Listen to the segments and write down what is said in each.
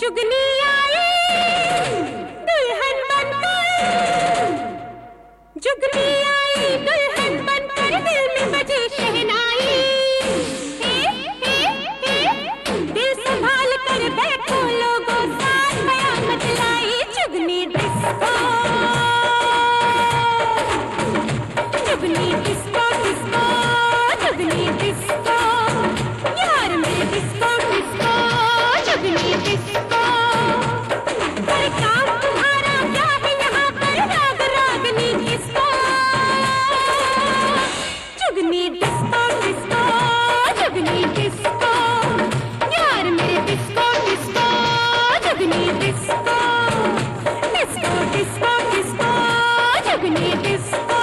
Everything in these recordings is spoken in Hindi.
जुगनी आई दुल्हन बनकर, जुगनी आई दुल्हन बनकर, दिल में बजे शहनाई। दिल संभाल कर बैठो लोगों, साथ कयामत लाई Jugni disco, Jugni disco disco, Jugni disco, यार मेरे डिस्को डिस्को, जुगनी डिस्को। पर काम तुम्हारा क्या है यहाँ पर, राग रागनी किसको, Jugni disco disco, Jugni disco, यार मेरे disco disco, Jugni disco, disco disco disco, Jugni disco.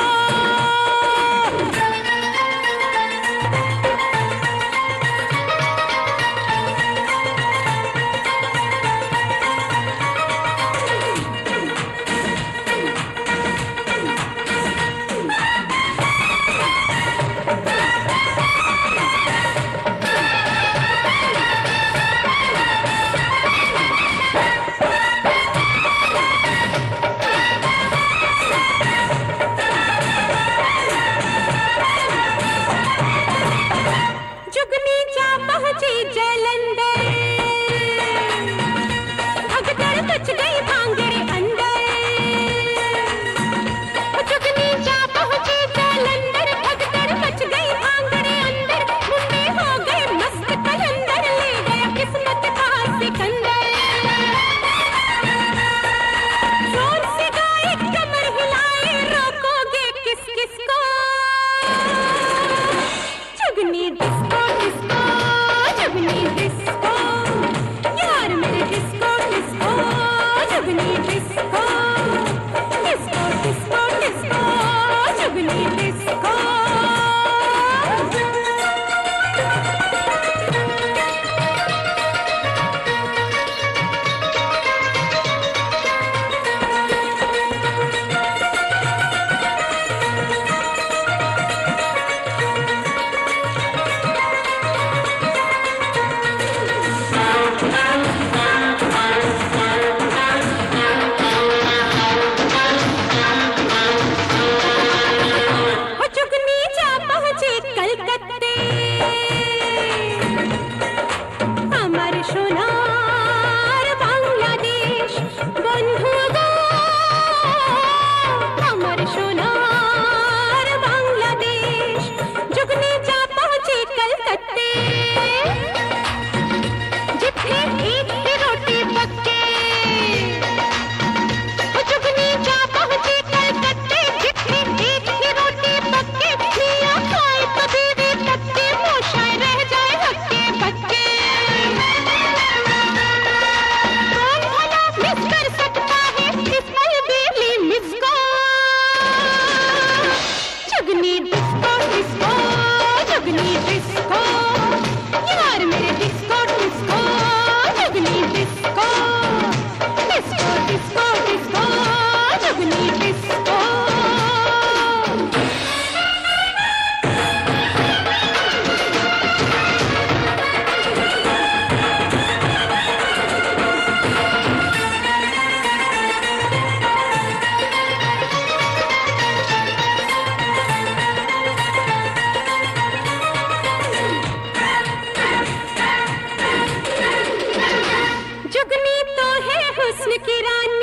Jugni जा पहुंची जालंधर, भगदड़ मच गई भांगड़े अंदर। जुगनी जा पहुंची जालंधर, भगदड़ मच गई भांगड़े अंदर। मुंडे हो गए मस्त कलंदर, ले गया किस्मत का सिकंदर। जोर से गाए कमर हिलाए, रोकोगे किस किस को, Jugni disco disco, Jugni disco, यार मेरे disco disco, Jugni disco, disco disco disco, Jugni disco. Jugni जा पहुंचे कलकत्ते, আমার সোনার বাংলাদেশ বন্ধু গো, আমার সোনার বাংলাদেশ। जुगनी जा पहुंचे कलकत्ते, जिथे ईद की रोटी पक्के। जुगनी जा पहुंचे कलकत्ते, जिथे ईद की रोटी पक्के। मियां खाए तो बीवी तक्के, मोशाए रह जाए हक्के बक्के। कौन भला मिस कर सकता है इस अलबेली मिस को, Jugni disco disco, Jugni disco, यार मेरे disco disco, Jugni disco, disco disco disco, Jugni disco. Jugni तो है हुस्न की रानी,